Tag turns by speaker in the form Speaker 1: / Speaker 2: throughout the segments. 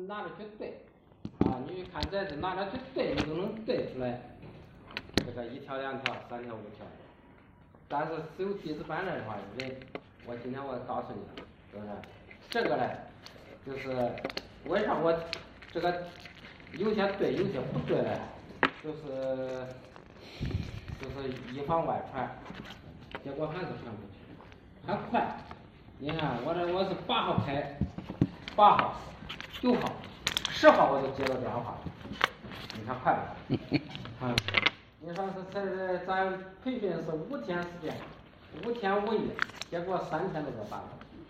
Speaker 1: 拿着去对，啊，你看这是拿着去对，你都能对出来，这个1条、2条、3条、5条。但是只有弟子班的话，我今天我告诉你，是不是？这个呢，就是为啥我这个有些对，有些不对呢？就是以防外传，结果还是传不去，还快。你看我是8号开，8号、9号、10号我就接到电话，你看快不？啊，你说是咱培训是5天时间，5天5夜，结果3天都给办了，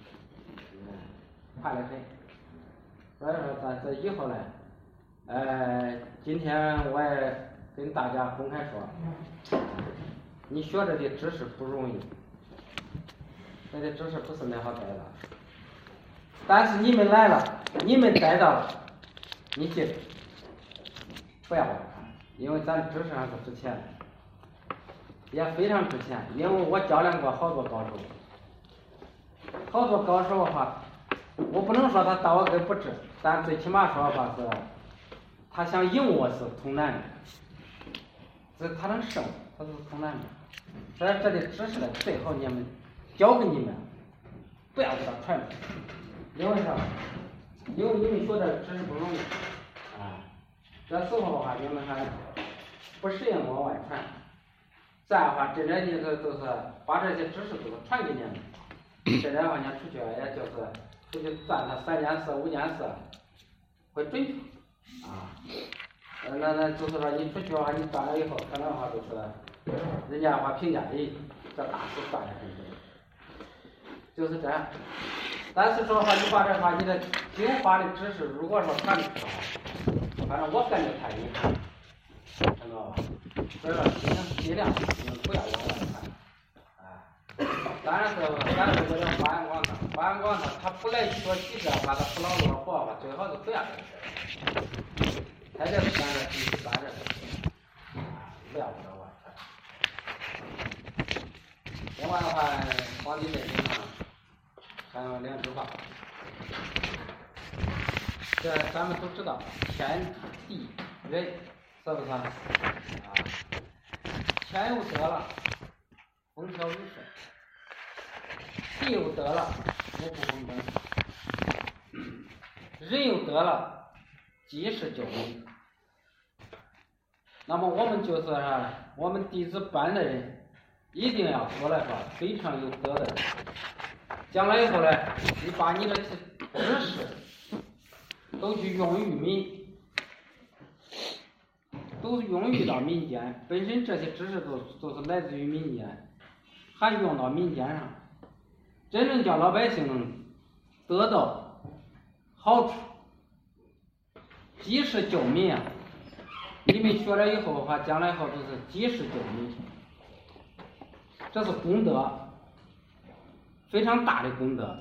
Speaker 1: 快得很。所以说咱这以后呢，今天我也跟大家公开说，你学这的知识不容易，这的知识不是那好得的。但是你们来了，你们得到了，你记住，不要外传，因为咱知识上是值钱的，也非常值钱。因为我教练过好多高手，好多高手的话，我不能说他到我跟不值，但最起码说的话是，他想赢我是通难的，这他能胜，他是通难的。所以这里知识的最好你们教给你们，不要给他传出去，因为啥？因为你们学的知识不容易啊。这时候的话，你们还不适应往外传。再的话，真正的都是把这些知识都是传给你们。真正的话，你出去也就是出去转他3件事、5件事，会准确啊。那就是说你出去的话，你转了以后，可能的话就是人家的话评价，哎，这大师转的很准，就是这样。但是说的话，你把这话你的精华的知识，如果说传出去的话，反正我感觉太遗憾，知道吧？所以说尽量不要往外传，当然是咱这个花园广场，花园广场他不来学习的话，他不劳而获的话，最好是不要这事。他这是咱的第3人，不要往外传。另外的话，皇帝内经上还有2句话，这咱们都知道，天地人，是不是啊？天又得了，风调雨顺；地又得了，五谷丰登；人又得了，吉时久命。那么我们就是我们弟子班的人，一定要说来说非常有德的人。将来以后呢，你把你的知识都去用于民，都用于到民间。本身这些知识都是来自于民间，还用到民间上，真正叫老百姓能得到好处，及时救民啊！你们学了以后的话，将来以后都是及时救民，这是功德，非常大的功德。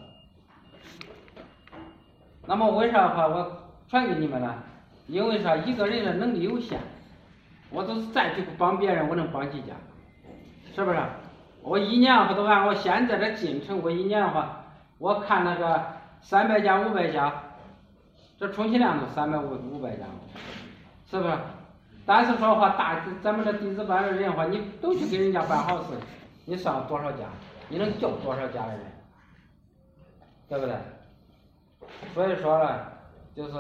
Speaker 1: 那么为啥的话我传给你们呢？因为啥？一个人的能力有限，我都是再去帮别人，我能帮几家？是不是？我一年的话都按我现在的进程，我一年的话，我看那个300家、500家，这充其量都300、500家，是不是？但是说的话，咱们这弟子班的人的话，你都去给人家办好事，你上多少家？你能救多少家的人？对不对？所以说呢，就是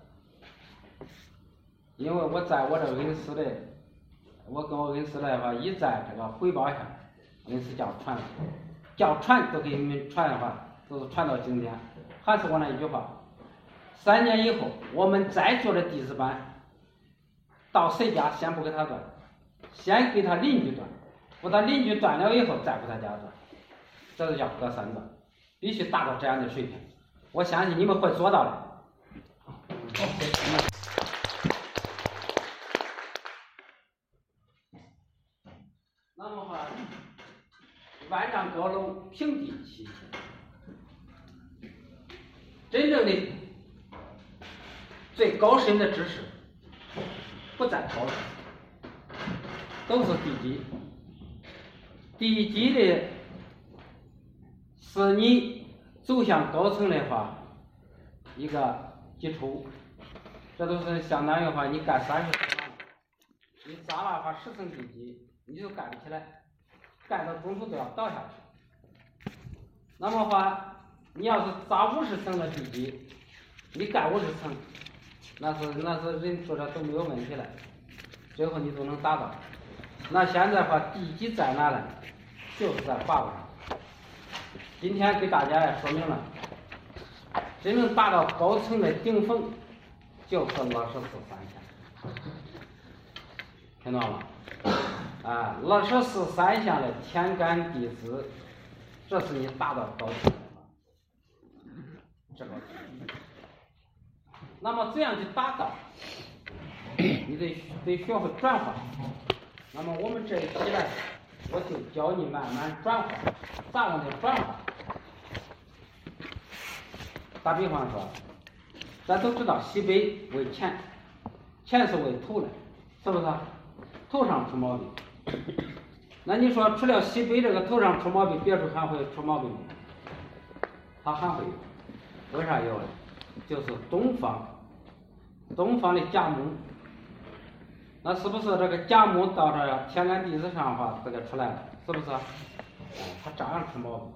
Speaker 1: 因为我在我这恩师的，我跟我恩师的话一再这个汇报一下，恩师叫传都给你们传的话，都是传到今天。还是我那一句话，3年以后我们再做的弟子班，到谁家先不给他断，先给他邻居断，不他邻居断了以后再给他家断，这就叫隔3断，必须达到这样的水平。我相信你们会做到的。那么话，万丈高楼平地起，真正的最高深的知识不在高处，都是地基。地基的是你走向高层的话，一个基础，这都是相当于话你干30层了，你砸了话10层地基，你就干不起来，干到中途都要倒下去。那么话，你要是砸50层的地基，你干50层，那是人做的都没有问题了，最后你都能达到。那现在话地基在哪呢？就是在坝子上。今天给大家也说明了，真正达到高层的顶峰，就是64三项，听到吗？啊，64三项的天干地支，这是你达到高层的这个。那么这样去达到，你得学会转化。那么我们这一期呢，我就教你慢慢转化，咋样的转化？打比方说，咱都知道西北为钱，钱是为土的，是不是？头上出毛病，那你说除了西北这个头上出毛病，别处还会出毛病吗？它还会有，为啥有呢？就是东方的甲木，那是不是这个甲木到这天干地支上的话，这个出来了，是不是？它照样出毛病。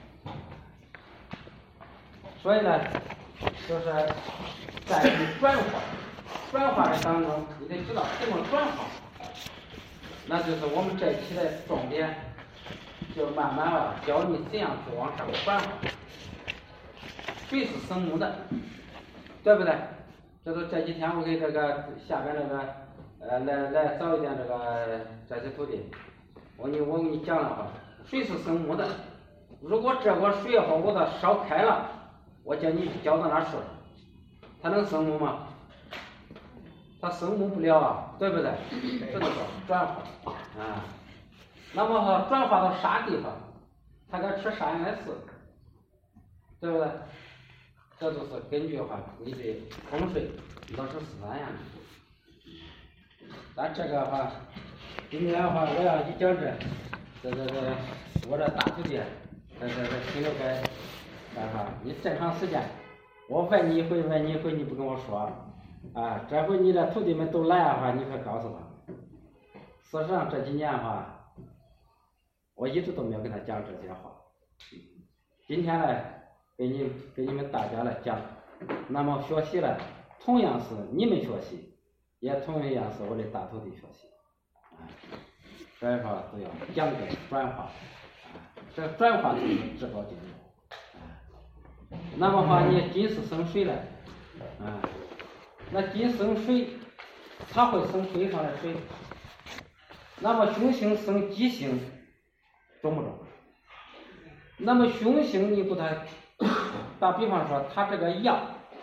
Speaker 1: 所以呢，就是在你转化的当中，你得知道怎么转化。那就是我们这一期的重点，就慢慢教你怎样去往上转化。水是生木的，对不对？这几天我给这个下边这个来找一点这些土地，我给你讲了哈，水是生木的。如果这锅水哈我它烧开了，我叫你浇到那水，它能生木吗？它生木不了啊，对不对？这就叫转化啊。那么它转化到啥地方，它该吃啥样的事，对不对？这都是根据话你的风水64三样的。但这个话，今天的话我要一讲我这大徒弟，这心里该干啥？你正常时间，我问你一回，你不跟我说啊，这回你的徒弟们都来的话，你可告诉他。事实上这几年的话，我一直都没有跟他讲这些话。今天呢，给你们大家来讲。那么学习呢，同样是你们学习，也同样是我的大徒弟学习。所以说都要讲究转化，这转化就是至高境界。那么话你金是生水了，那金生水，它会生水上的水。那么凶星生吉星，中不中？那么凶星你不太，打比方说，它这个药，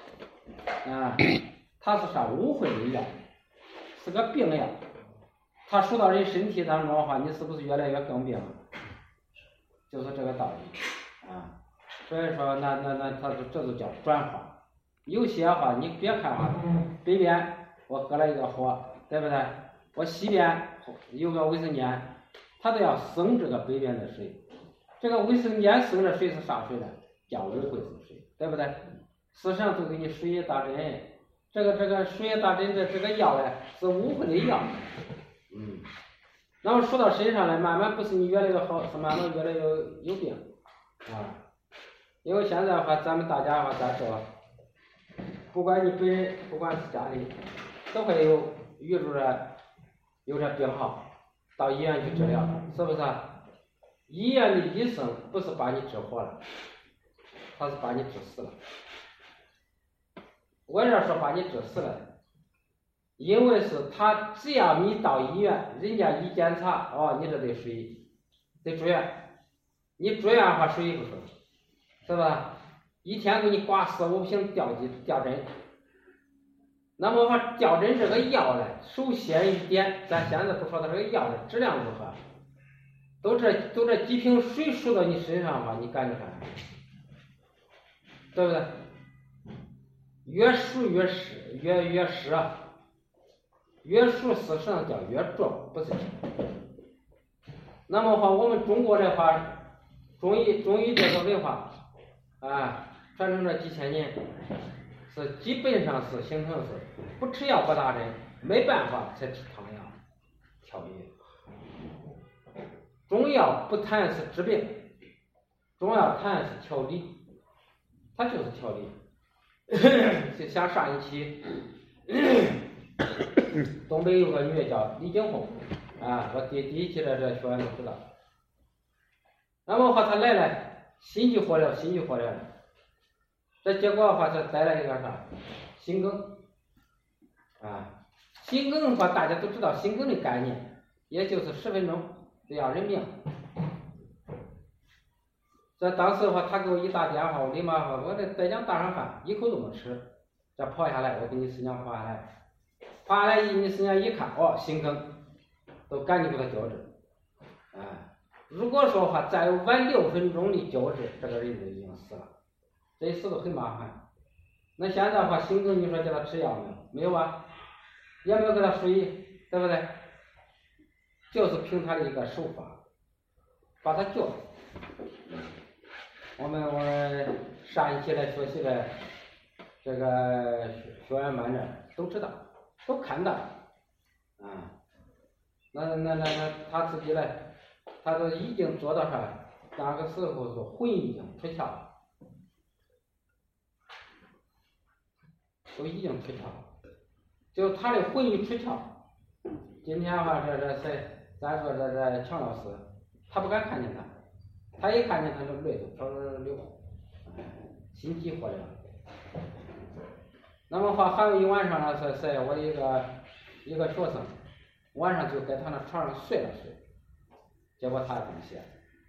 Speaker 1: 它是啥？污秽的药，是个病药。它输到人身体当中的话，你是不是越来越更病了？就是这个道理啊。所以说，那它这就叫转化。有些话你别看话，北边我搁了一个火，对不对？我西边有个卫生间，它都要生这个北边的水。这个卫生间生的水是啥水呢？叫污秽之水，对不对？事实上都给你水液打针，这个水液打针的这个药呢是污秽的药。然后输到身上来，慢慢不是你越来越好，是慢慢越来越有病啊。因为现在的话，咱们大家的话咋说？不管你本人，不管是家里，都会遇着有这病号，到医院去治疗，是不是？医院的医生不是把你治活了，他是把你治死了。为啥说把你治死了？因为是他只要你到医院，人家一检查，你这得水，得住院，你住院的话水不水，是吧？一天给你挂4、5瓶吊针。那么话吊针这个药呢，首先一点，咱现在不说它这个药的质量如何，都这几瓶水输到你身上的话，你感觉啥？对不对？越输越湿，越湿啊。越输事实上叫越重，不是轻。那么话，我们中国的话，中医这个文化传承了几千年， 是基本上是形成是不吃药不打针，没办法才吃汤药调理。中药不谈是治病，中药谈是调理，它就是调理。就像上一期，东北有个女的叫李景红啊，我第一期的这学员都知道。那么话她来了，心激活了。这结果的话，这带来一个啥？心梗啊，心梗的话，大家都知道心梗的概念，也就是10分钟就要人命。这当时的话，他给我一打电话，我立马说，我这在家打上饭，一口都没吃，这跑下来，我给你师娘跑下来，你师娘一看，哦，心梗，都赶紧给他救治。如果说的话，再晚6分钟的救治，这个人就已经死了。这一死都很麻烦。那现在的话，心梗你说叫他吃药没有？没有啊，也没有给他输液，对不对？就是凭他的一个手法，把他救了。我们上一期来学习的这个学员们呢，都知道，都看到啊。那他自己呢，他都已经做到啥？那个时候说魂已经出窍了。都已经出窍了，就他的魂一出窍。今天的话，这谁？咱说这强老师，他不敢看见他一看见他就泪都飘着流，心激活了。那么话还有一晚上呢，是我一个学生，晚上就在他那床上睡，结果他也不写，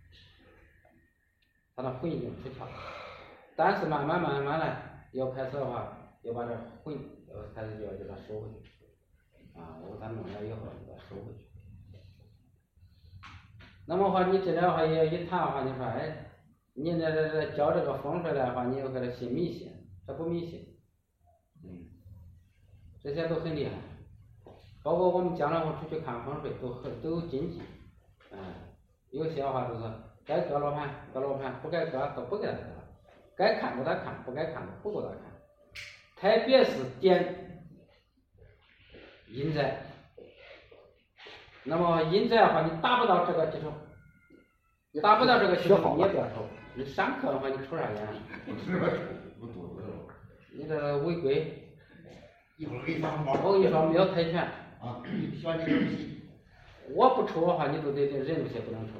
Speaker 1: 他那魂已经出窍了，但是慢慢的要开始的话。要把这魂开始就要给他收回去，我给他弄了以后给他收回去。那么话你这样的话也一谈的话，你说哎，你这教这个风水的话，你又给他信迷信，这不迷信，这些都很厉害。包括我们将来我出去看风水都有禁忌，有些话就是该割罗盘，不该割都不给他割，该看给他看，不该看都不给他看。特别是点阴宅，那么阴宅的话，你达不到这个基础，你也不要抽。你上课的话，你抽啥烟？你这违规。
Speaker 2: 一会儿给你发红包。
Speaker 1: 我跟你说，没有特权。
Speaker 2: 喜欢这个游戏。
Speaker 1: 我不抽的话，你都得忍住些不能抽。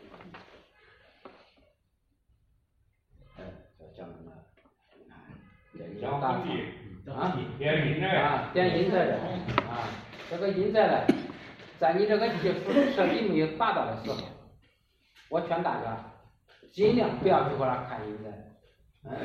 Speaker 1: 讲什么？
Speaker 3: 讲大地点阴宅
Speaker 1: 点阴宅的这个阴宅呢，在你这个技术设计没有达到的时候，我劝大家尽量不要去给他看阴宅，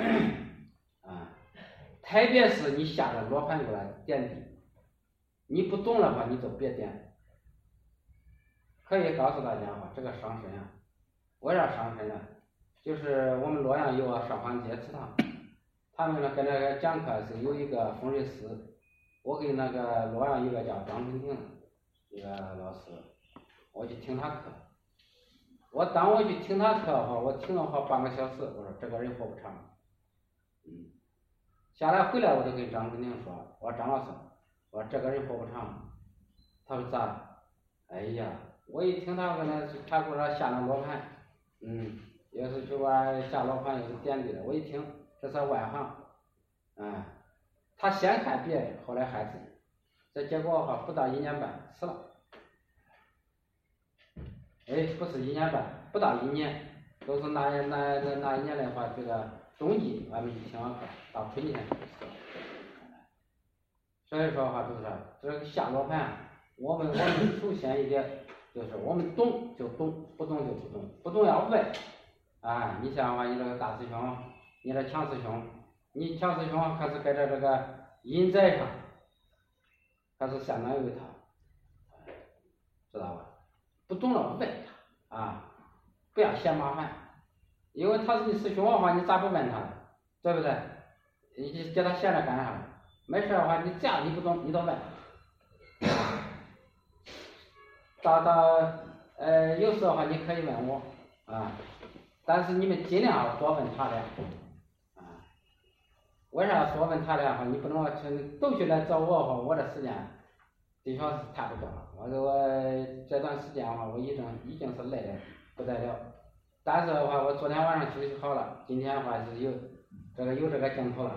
Speaker 1: 特别是你下的罗盘给他点地，你不懂的话你就别点。可以告诉大家话，这个伤身啊，为啥伤身呢？就是我们洛阳有个少康街祠堂。他们呢跟那个讲课是有一个风水师，我给那个洛阳一个叫张春婷一个老师，我去听他课。当我去听他课的话，我听了好半个小时，我说这个人活不长。下来回来我就跟张春婷说，我说张老师，我说这个人活不长。他说咋？哎呀，我一听他给我下那罗盘，又是去玩下罗盘又是点地的，我一听。这是外行，他先害别人，后来害自己，这结果的话不到1年半死了。不是1年半，不到1年，都是那一年的话，这个冬季俺们去听完课，到春天就死了。所以说的话就是这个下罗盘，我们首先一点就是我们懂就懂，不懂就不懂，不懂要问。你像的话，你这个大师兄。你这强师兄，你强师兄还是在这个阴宅上，还是相当于他，知道吧？不懂了问他不要嫌麻烦，因为他是你师兄的话，你咋不问他？对不对？你叫他闲着干啥？没事的话，你这样你不懂，你都问。有时候的话你可以问我但是你们尽量多问他俩。 为啥说问他的话，你不能都去来找我话，我这时间的确是谈不着了。我这段时间的话，我已经是累的不得了。但是的话，我昨天晚上休息好了，今天的话是有这个镜头了。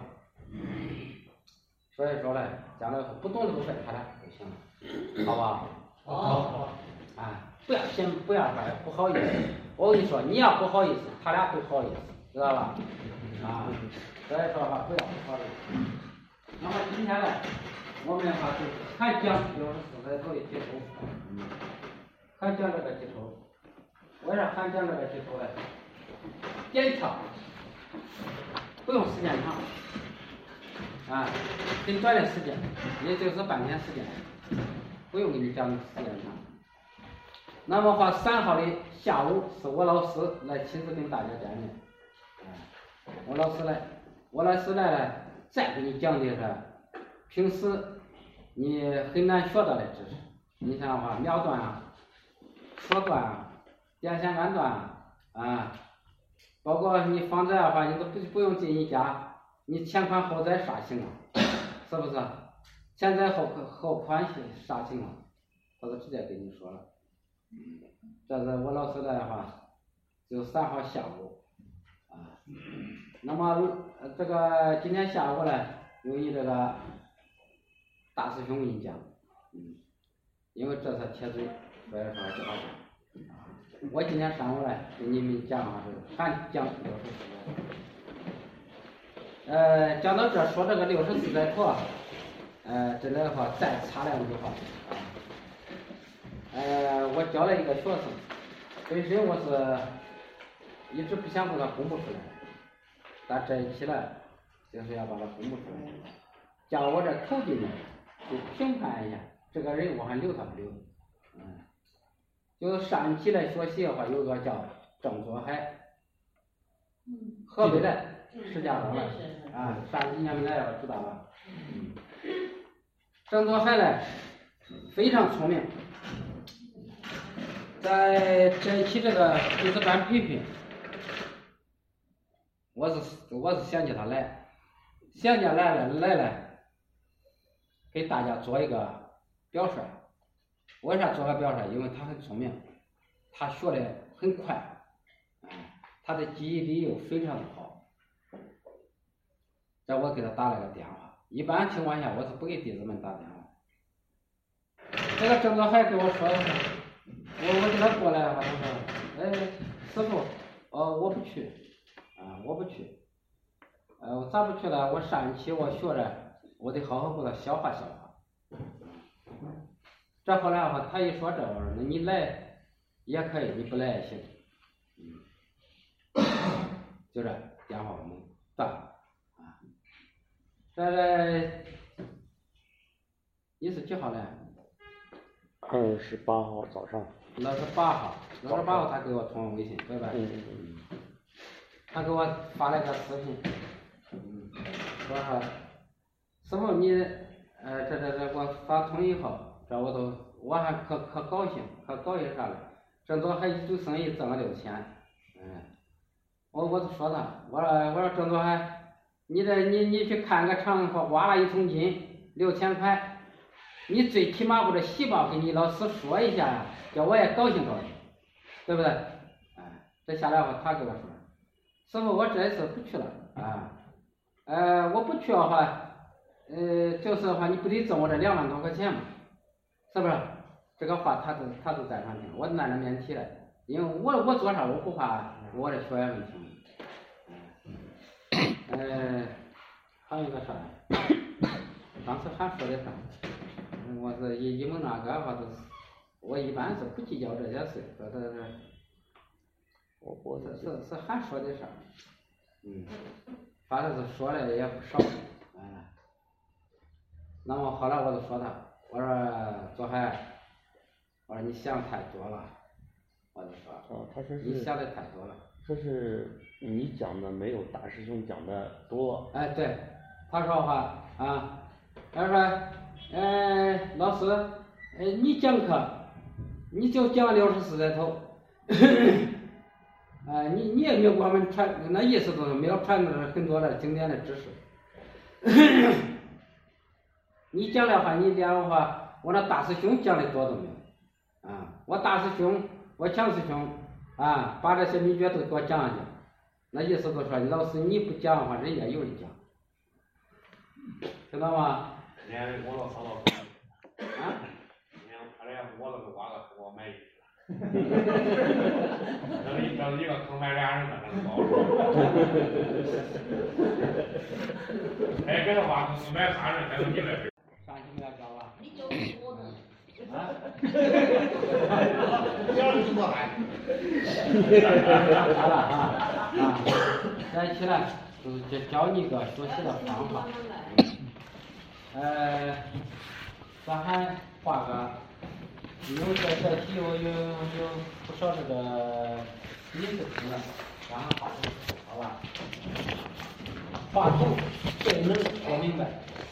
Speaker 1: 所以说呢，将来不懂的都问他俩就行了，好吧？
Speaker 2: 好。
Speaker 1: 不要不好意思。我跟你说，你要不好意思，他俩都好意思，知道吧？所以说话不要不好意思。那么今天呢，我们的话就还讲64载头的接头，还讲这个接头。为啥还讲这个接头呢？点跳不用时间长，很短的时间，也就是半天时间，不用给你讲时间长。那么话3号的下午是我老师来亲自跟大家见面，我老师来了，再给你讲的是平时你很难学到的知识。你像话秒段说段电线杆段包括你放这的话，你都不用进你家，你前宽后窄啥情况，是不是？前窄后宽啥情况，他都直接跟你说了。这是我老师的话，就3号下午那么这个今天下午呢，由于这个大师兄给你讲，因为这是铁嘴，所以说就好讲。我今天上午呢给你们讲是还讲64载头。讲到这说这个64载头这里的话再插2句话。我教了一个学生，本身我是一直不想把它公布出来，但这一期呢，就是要把它公布出来，叫我这投进来去评判一下这个人我还留他不留。就是上一期来学习的话，有个叫郑作海，河北的石家庄的上几年没来了，知道吧？郑作海呢非常聪明。在这一期这个第4班培训，我是想叫他来，来了，给大家做一个表率。为啥做个表率？因为他很聪明，他学的很快，他的记忆力又非常的好。这我给他打了个电话，一般情况下我是不给弟子们打电话。这个郑作海给我说的是。我给他过来的话，他说：“师傅，我不去，我不去，我咋不去了？我上一期我学的，我得好好给他消化消化。”这后来的话，他一说这玩意儿，那你来也可以，你不来也行。就这电话我们断了这你是几号来
Speaker 4: ？28号早上。
Speaker 1: 68号他给我通微信，对吧？他给我发了个视频，说师傅你这给我发通以后，这我还可高兴，可高兴啥了？郑作海一周生意挣了6000，我就说他，我说郑作海，你去看个厂，挖了1桶金，6000块。你最起码把这细胞给你老师说一下，叫我也高兴高兴，对不对？这下来的话，他跟我说，师傅我这次不去了我不去的话，就是的话你不得挣我这2万多块钱嘛，是不是？这个话他都在场听，我难着免提了，因为我做啥我不怕我的学员们听。还有一个啥？当时还说的啥？我是一问那个话，我一般是不计较这些事，我是还说的啥？反正是说的也不少，那么后来我就说他，我说作海，我说你想太多了，我就说，
Speaker 4: 他说是
Speaker 1: 你想的太多了。
Speaker 4: 说是你讲的没有大师兄讲的多。
Speaker 1: 对，他说话他说。老师，你讲课，你就讲64载头，你也没有给我们传，那意思就是没有传很多的经典的知识， 你讲的话，你讲的话，我那大师兄讲的多都没有啊！我大师兄，我强师兄啊，把这些秘诀都给我讲讲，那意思就是说，老师你不讲的话，人家有人讲，知道吗？
Speaker 3: 今天我老嫂子
Speaker 1: 啊？
Speaker 3: 今天他俩我那个挖个坑，我埋一个。整一个坑埋俩人呢，那不好说。哎，给他挖坑埋仨人，还有你来这。
Speaker 1: 上去没有教吧？
Speaker 2: 你就是我的。
Speaker 1: 啊？
Speaker 2: 不要这么矮。
Speaker 1: 好了啊！再起来，就是教你一个学习的方法。咱还画个，因为这题有不少这个意思题了，咱还画图，好吧？画图最能说明白。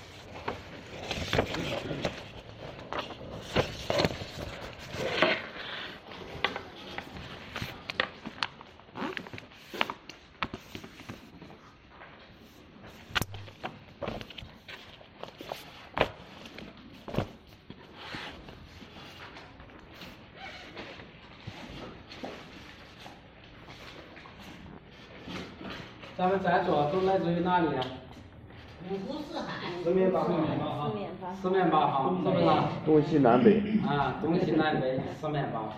Speaker 1: 咱们在座都来自于哪里啊？
Speaker 2: 五湖四海。
Speaker 1: 四面八方，四面八方，是不是？
Speaker 4: 东西南北。
Speaker 1: 啊，东西南北，四面八方。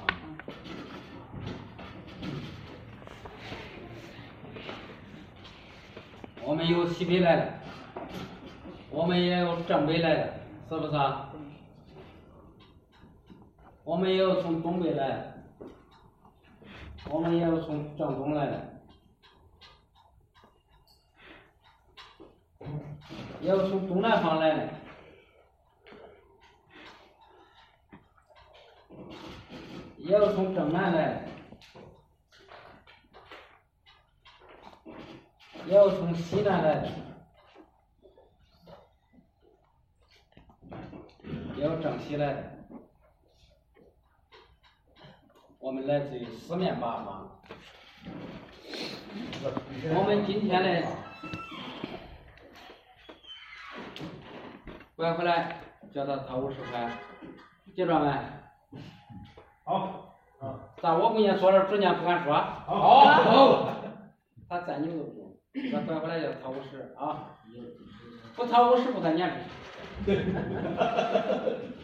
Speaker 1: 我们有西北来的，我们也有正北来的，是不是啊？我们也有从东北来的，我们也有从正东来的。也有从东南方来的，也有从正南来的，也有从西南来的，也有正西来的。我们来自于四面八方。我们今天呢，拐回来叫他掏50块，记着没？
Speaker 3: 好。
Speaker 1: 咱我跟你说了，准家不敢说。
Speaker 3: 好。
Speaker 1: 他再牛都不用，咱拐回来叫他掏50啊，不掏50不给撵出去。